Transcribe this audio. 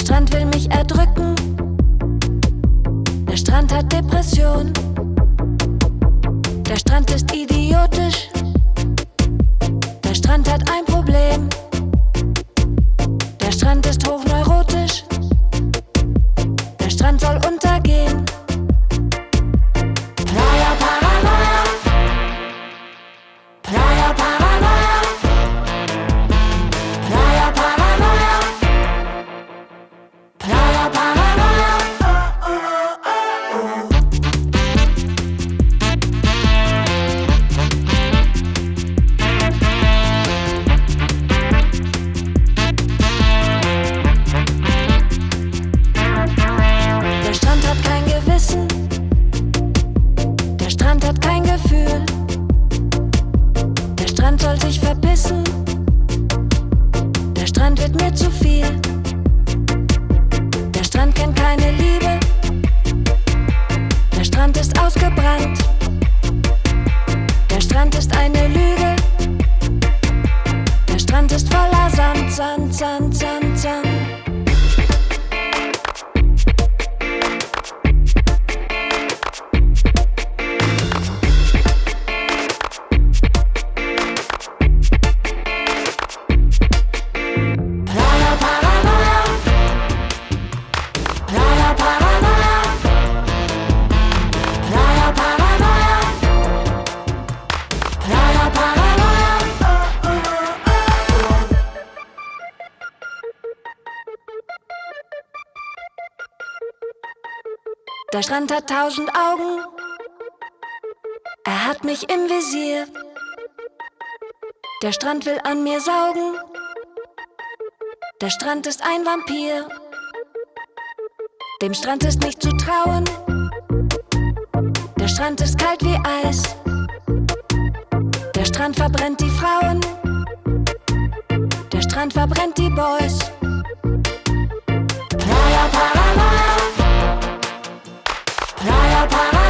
Strand will mich erdrücken. Der Strand hat Depression. Der Strand ist idiotisch. Der Strand hat ein Problem. Der Strand ist hochneurotisch. Der Strand soll untergehen. Playa Paranoia. Playa Paranoia. Playa Paranoia. Playa Paranoia. Der Strand hat kein Gewissen. Der Strand hat kein Gefühl. Der Strand soll sich verbissen. Der Strand wird mir zu viel. Der Strand kennt keine Liebe. Der Strand ist ausgebrannt. Der Strand ist eine Lüge. Der Strand ist voller Sand, Sand, Sand, Sand, Sand. Playa Paranoia. Playa Paranoia. Playa Paranoia. Playa Paranoia. Der Strand hat 1000 Augen. Er hat mich im Visier. Der Strand will an mir saugen. Der Strand ist ein Vampir. Dem Strand ist nicht zu trauen. Der Strand ist kalt wie Eis. Der Strand verbrennt die Frauen. Der Strand verbrennt die Boys. Playa Paranoia. Playa Paranoia.